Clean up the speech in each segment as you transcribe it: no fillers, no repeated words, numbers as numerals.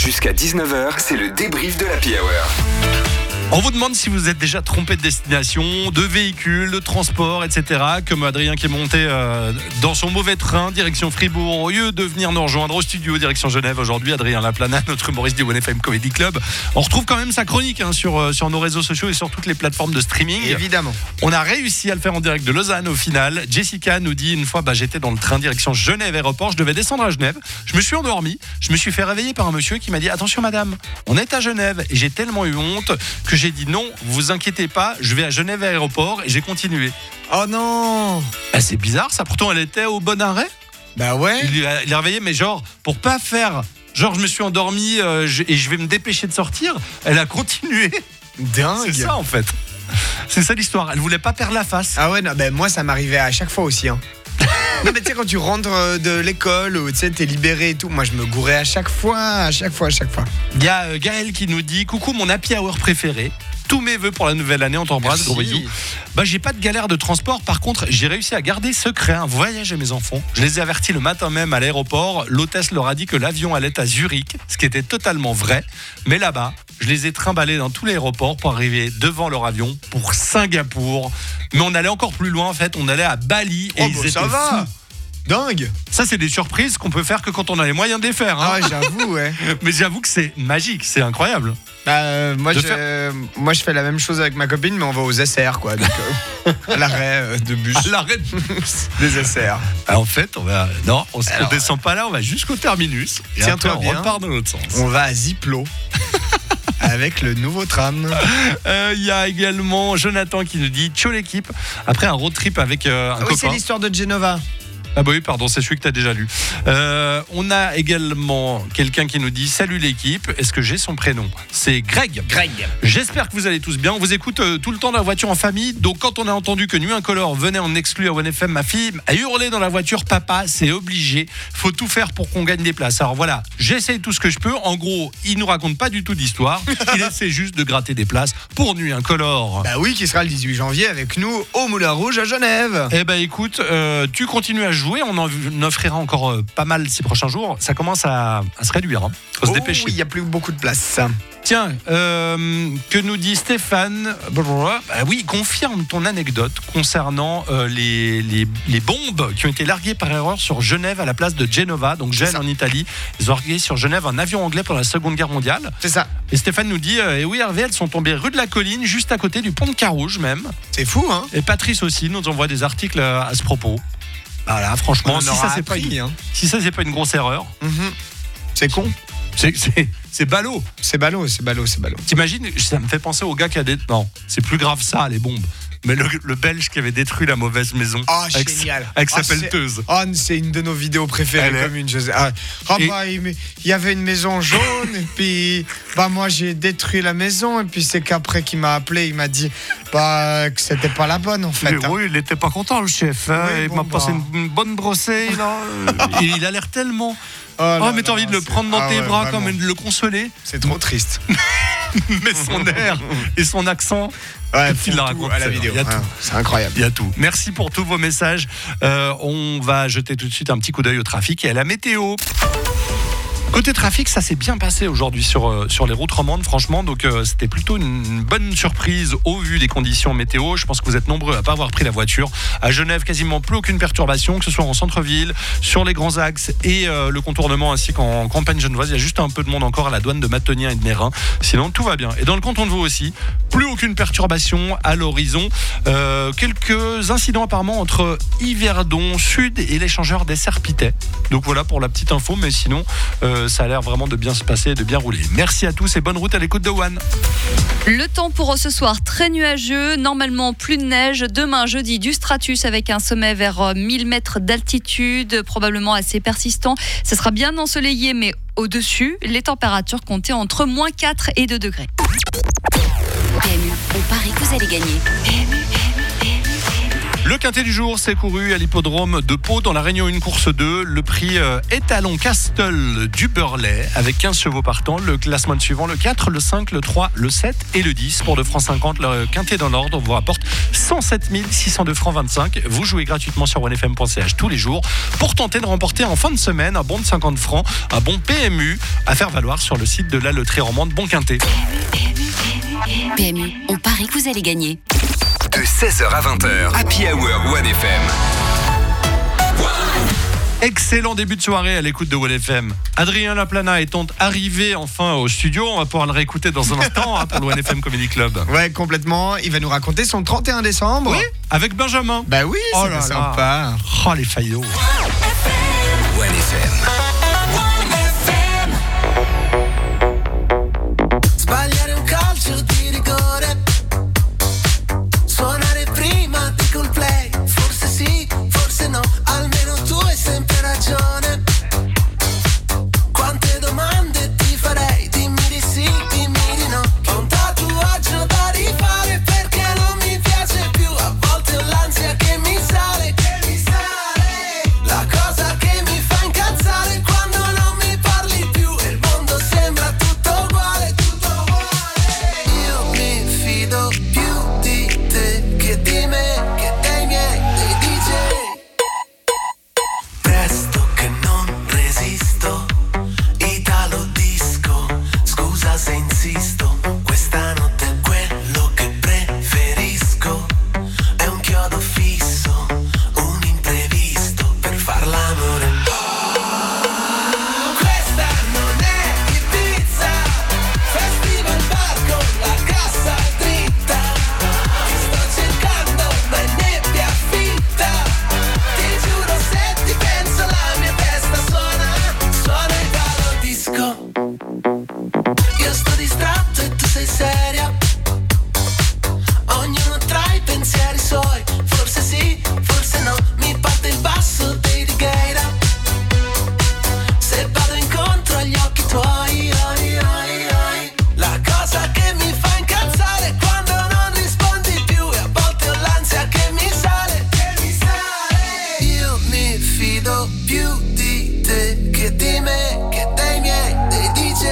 Jusqu'à 19h, c'est le débrief de l'Happy Hour. On vous demande si vous êtes déjà trompé de destination, de véhicule, de transport, etc. Comme Adrien qui est monté dans son mauvais train, direction Fribourg. Au lieu de venir nous rejoindre au studio, direction Genève aujourd'hui, Adrien Laplana, notre humoriste du 1FM Comedy Club. On retrouve quand même sa chronique sur nos réseaux sociaux et sur toutes les plateformes de streaming. Évidemment. On a réussi à le faire en direct de Lausanne au final. Jessica nous dit une fois, j'étais dans le train direction Genève Aéroport, je devais descendre à Genève. Je me suis endormi, je me suis fait réveiller par un monsieur qui m'a dit attention madame, on est à Genève. Et j'ai tellement eu honte que j'ai dit non, vous inquiétez pas, je vais à Genève Aéroport et j'ai continué. Oh non. C'est bizarre ça, pourtant elle était au bon arrêt. Bah ouais. Il est réveillé, mais genre pour pas faire genre je me suis endormi et je vais me dépêcher de sortir, elle a continué. Dingue. C'est ça en fait. C'est ça l'histoire, elle voulait pas perdre la face. Ah ouais, non, moi ça m'arrivait à chaque fois aussi. Non mais tu sais quand tu rentres de l'école ou tu sais t'es libéré et tout, moi je me gourais à chaque fois. Il y a Gaël qui nous dit coucou mon happy hour préféré. Tous mes vœux pour la nouvelle année, on t'embrasse, gros bisous. J'ai pas de galère de transport, par contre j'ai réussi à garder secret un voyage à mes enfants. Je les ai avertis le matin même à l'aéroport, l'hôtesse leur a dit que l'avion allait à Zurich, ce qui était totalement vrai, mais là-bas, je les ai trimballés dans tout l'aéroport pour arriver devant leur avion pour Singapour. Mais on allait encore plus loin en fait, on allait à Bali et ils étaient fous. Dingue. Ça c'est des surprises qu'on peut faire que quand on a les moyens de les faire. Ah ouais, j'avoue, ouais. Mais j'avoue que c'est magique, c'est incroyable. Moi je fais la même chose avec ma copine, mais on va aux SR quoi. Donc, à l'arrêt de bus. À l'arrêt de bus. Des SR. En fait, on descend pas là, on va jusqu'au terminus. Et tiens-toi après, bien. On repart dans l'autre sens. On va à Ziplo. Avec le nouveau tram. Il y a également Jonathan qui nous dit ciao l'équipe. Après un road trip avec un copain. Oui, c'est l'histoire de Genova. Ah bah oui, pardon, c'est celui que tu as déjà lu. On a également quelqu'un qui nous dit salut l'équipe, est-ce que j'ai son prénom ? C'est Greg. J'espère que vous allez tous bien. On vous écoute tout le temps dans la voiture en famille. Donc quand on a entendu que Nuit Incolore venait en exclu à 1FM, ma fille a hurlé dans la voiture papa, c'est obligé. Faut tout faire pour qu'on gagne des places. Alors voilà, j'essaye tout ce que je peux. En gros, il nous raconte pas du tout d'histoire. Il essaie juste de gratter des places pour Nuit Incolore. Bah oui, qui sera le 18 janvier avec nous au Moulin Rouge à Genève. Eh ben écoute, tu continues à jouer. On en offrira encore pas mal ces prochains jours. Ça commence à se réduire. Faut se dépêcher. Oui, il n'y a plus beaucoup de place. Tiens, que nous dit Stéphane ? Oui, confirme ton anecdote concernant les bombes qui ont été larguées par erreur sur Genève à la place de Genova, donc Gênes en Italie. Ils ont largué sur Genève un avion anglais pendant la Seconde Guerre mondiale. C'est ça. Et Stéphane nous dit oui Hervé, elles sont tombées rue de la Colline, juste à côté du pont de Carouge même. C'est fou, hein. Et Patrice aussi nous envoie des articles à ce propos. Voilà, franchement, si ça c'est pas une grosse erreur, c'est con. C'est ballot. C'est ballot. T'imagines, ça me fait penser au gars qui a des... Non, c'est plus grave ça, les bombes. Mais le Belge qui avait détruit la mauvaise maison. Génial. Avec sa pelleteuse. C'est une de nos vidéos préférées commune. Il y avait une maison jaune et puis moi j'ai détruit la maison et puis c'est qu'après qu'il m'a appelé, il m'a dit que c'était pas la bonne en fait. Oui, il était pas content le chef. Il m'a passé une bonne brossée. Il a l'air tellement... mais t'as envie de le prendre dans tes bras comme de le consoler. C'est trop triste. Mais son air et son accent, il la raconte à la vidéo. C'est incroyable. Il y a tout. Merci pour tous vos messages. On va jeter tout de suite un petit coup d'œil au trafic et à la météo. Côté trafic, ça s'est bien passé aujourd'hui sur les routes romandes, franchement. Donc c'était plutôt une bonne surprise au vu des conditions météo. Je pense que vous êtes nombreux à pas avoir pris la voiture. À Genève, quasiment plus aucune perturbation, que ce soit en centre-ville, sur les grands axes et le contournement, ainsi qu'en campagne genevoise. Il y a juste un peu de monde encore à la douane de Mathenien et de Mérin. Sinon, tout va bien. Et dans le canton de Vaud aussi, plus aucune perturbation à l'horizon. Quelques incidents apparemment entre Yverdon Sud et l'échangeur des Serpitais. Donc voilà pour la petite info, mais sinon... ça a l'air vraiment de bien se passer et de bien rouler. Merci à tous et bonne route à l'écoute de One. Le temps pour ce soir, très nuageux, normalement plus de neige. Demain, jeudi, du stratus avec un sommet vers 1000 mètres d'altitude, probablement assez persistant. Ce sera bien ensoleillé, mais au-dessus, les températures comptaient entre moins 4 et 2 degrés. PMU, on parie que vous allez gagner. Le quintet du jour s'est couru à l'hippodrome de Pau dans la Réunion 1 course 2. Le prix Étalon Castle du Burley avec 15 chevaux partants. Le classement suivant, le 4, le 5, le 3, le 7 et le 10. Pour 2 francs 50, le quintet dans l'ordre vous rapporte 107 602 francs 25. Vous jouez gratuitement sur onefm.ch tous les jours pour tenter de remporter en fin de semaine un bon de 50 francs, un bon PMU à faire valoir sur le site de la loterie romande Bon Quintet. PMU, on parie que vous allez gagner. De 16h à 20h, Happy Hour 1FM. Excellent début de soirée à l'écoute de OneFM. Adrien Laplana étant arrivé enfin au studio, on va pouvoir le réécouter dans un instant pour le OneFM Comedy Club. Ouais, complètement. Il va nous raconter son 31 décembre. Oui, avec Benjamin. Bah oui, Oh c'était là sympa. là. Oh les faillots. 1FM. Sbagliare un calcio di rigore, suonare prima di col play, forse sì, forse no, almeno tu hai sempre ragione. Quante domande ti farei, dimmi di sì, dimmi di no. Ho un tatuaggio da rifare perché non mi piace più, a volte ho l'ansia che mi sale, la cosa che mi fa incazzare quando non mi parli più e il mondo sembra tutto uguale, tutto uguale. Io mi fido più di te che di me, che dei miei, dei DJ. Presto che non resisto, Italo disco, scusa se insisto, questa notte è quello che preferisco, è un chiodo fisso, un imprevisto per far l'amore. Questa non è Ibiza, festival bar con la cassa dritta, ti sto cercando ma è nebbia fitta, ti giuro se ti penso la mia testa suona Italo disco. Io sto distratto e tu sei seria, ognuno tra i pensieri suoi, forse sì, forse no, mi parte il basso dei Righeira, se vado incontro agli occhi tuoi, la cosa che mi fa incazzare è quando non rispondi più e a volte ho l'ansia che mi sale, io mi fido più di te che di me, che dei miei, dei DJ.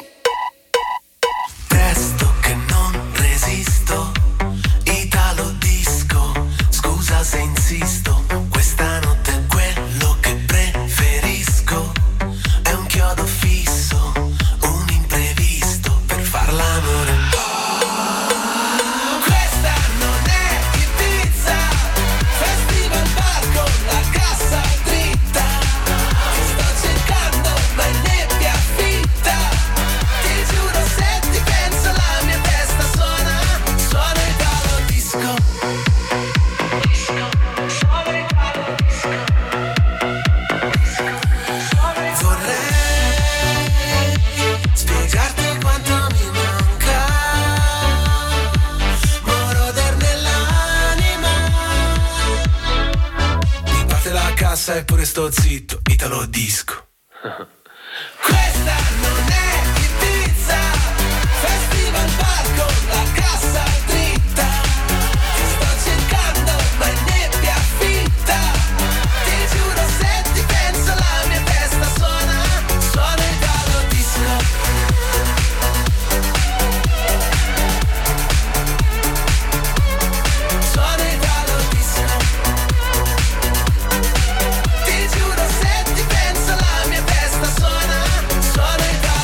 Presto che non resisto, Italo disco, scusa se insisto, questa notte è quello che preferisco, è un chiodo fisso, un imprevisto per far l'amore. Questa non è Ibiza, festival bar con la cassa dritta, ti sto cercando ma è nebbia fitta, ti giuro se ti penso la mia testa suona Italo disco. Vorrei spiegarti quanto mi manca, moroder nell'anima, mi parte la cassa eppure sto zitto, Italo disco. Questa non è Ibiza, festival bar con la cassa dritta, ti sto cercando ma è nebbia fitta, ti giuro se ti penso la mia testa suona Italo disco. Suona Italo disco. Ti giuro se ti penso la mia testa suona Italo disco.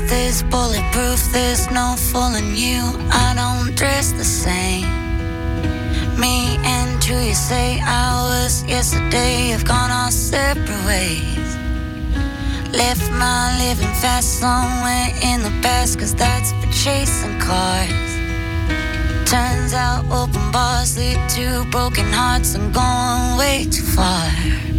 truth is bulletproof, there's no fooling you. I don't dress the same. Me and who you say I was yesterday have gone our separate ways. Left my living fast somewhere in the past, cause that's for chasing cars. Turns out open bars lead to broken hearts. I'm going way too far.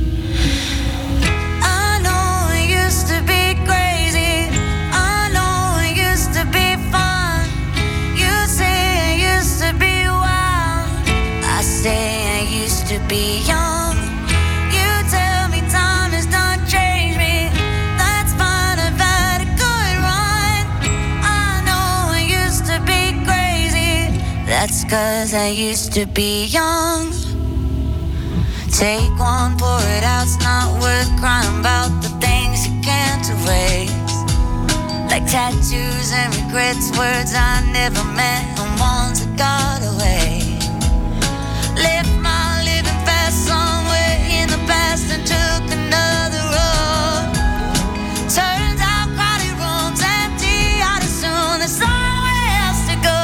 I know it used to be crazy, I know it used to be fun. You say it used to be wild, I say I used to be young. You tell me time has done changed me, that's fine, I've had a good run. I know I used to be crazy, that's cause I used to be young. Take one, pour it out, it's not worth crying about the things you can't erase. Like tattoos and regrets, words I never meant and ones that got away. Left my living fast somewhere in the past and took another road. Turns out crowded rooms empty out as soon, there's somewhere else to go.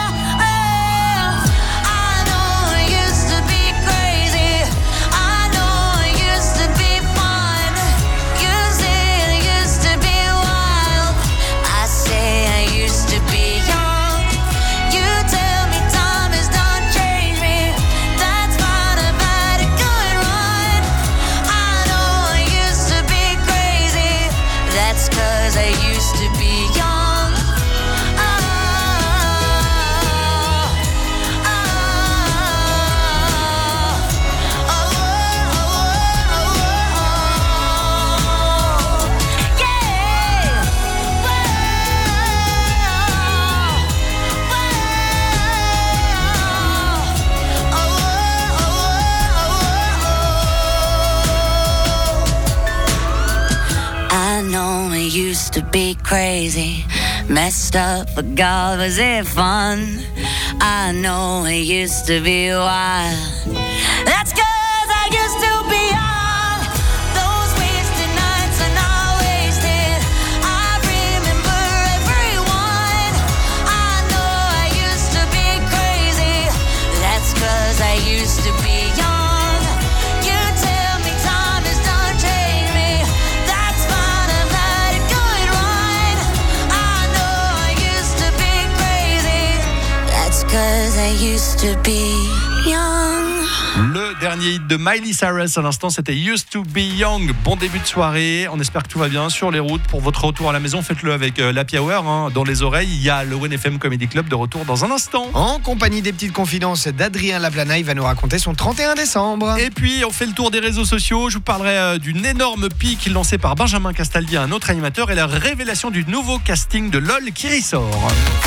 Used to be crazy, messed up, but God, was it fun? I know it used to be wild. That's cause I used to be young. Those wasted nights are not wasted. I remember everyone. I know I used to be crazy. That's cause I used to be young. You tell me time has done changed me. That's fine, I've had a good run. I know I used to be crazy. That's cause I used to be young. Le dernier hit de Miley Cyrus à l'instant, c'était Used to Be Young. Bon début de soirée, on espère que tout va bien sur les routes. Pour votre retour à la maison, faites-le avec l'Happy Hour dans les oreilles. Il y a le One FM Comedy Club de retour dans un instant. En compagnie des petites confidences d'Adrien Laplana, il va nous raconter son 31 décembre. Et puis on fait le tour des réseaux sociaux. Je vous parlerai d'une énorme pique lancée par Benjamin Castaldi, un autre animateur, et la révélation du nouveau casting de LOL qui ressort.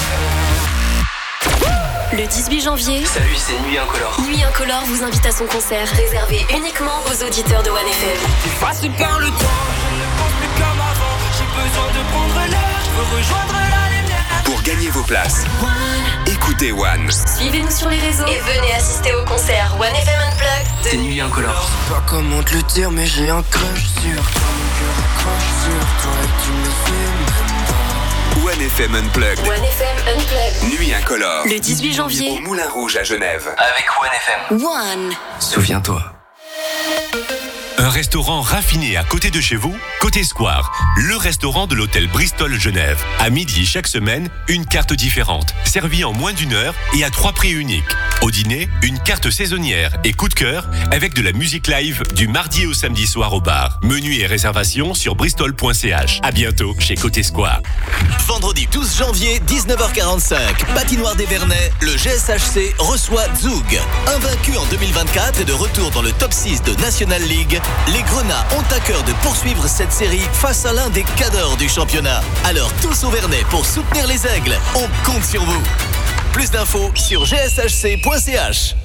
Le 18 janvier, Salut, c'est Nuit Incolore. Nuit Incolore vous invite à son concert, réservé uniquement aux auditeurs de One FM. Passé par le temps, je ne pense plus comme avant. J'ai besoin de prendre l'air, je veux rejoindre la lumière. Pour gagner vos places, écoutez One. Suivez-nous sur les réseaux et venez assister au concert One FM Unplugged de C'est Nuit Incolore. Je sais pas comment te le dire, mais j'ai un crush sur toi. Mon cœur accroche sur toi et tu me sais même pas. One FM Unplugged. One FM Unplugged. Nuit Incolore. Le 18 janvier, Au Moulin Rouge à Genève. Avec One FM. One. Souviens-toi. Un restaurant raffiné à côté de chez vous? Côté Square, le restaurant de l'hôtel Bristol Genève. À midi chaque semaine, une carte différente, servie en moins d'une heure et à 3 prix uniques. Au dîner, une carte saisonnière et coup de cœur avec de la musique live du mardi au samedi soir au bar. Menu et réservation sur bristol.ch. À bientôt chez Côté Square. Vendredi 12 janvier, 19h45, patinoire des Vernets, le GSHC reçoit Zug. Invaincu en 2024 et de retour dans le top 6 de National League, les Grenats ont à cœur de poursuivre cette série face à l'un des cadors du championnat. Alors tous au Vernet pour soutenir les Aigles, on compte sur vous. Plus d'infos sur gshc.ch.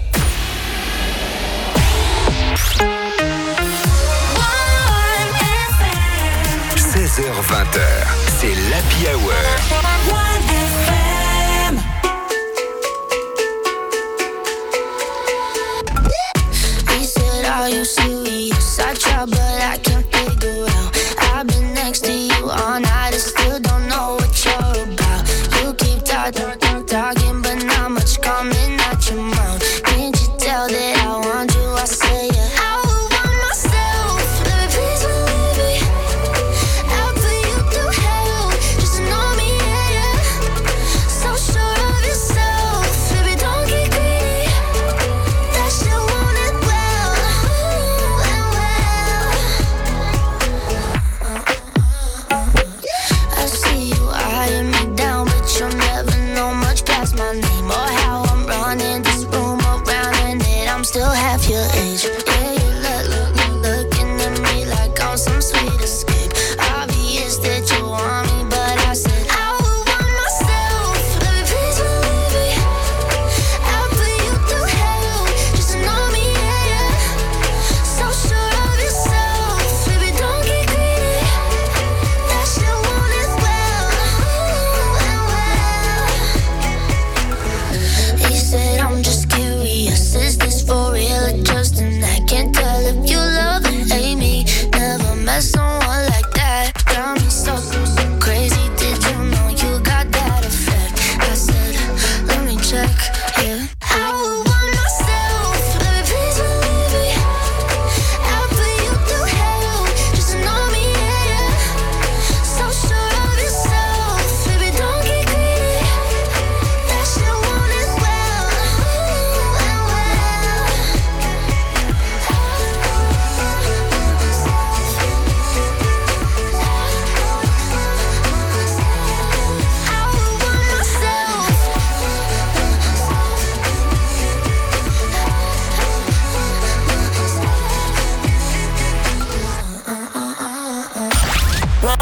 16h-20h, c'est l'Happy Hour. He said, are you serious? I tried, but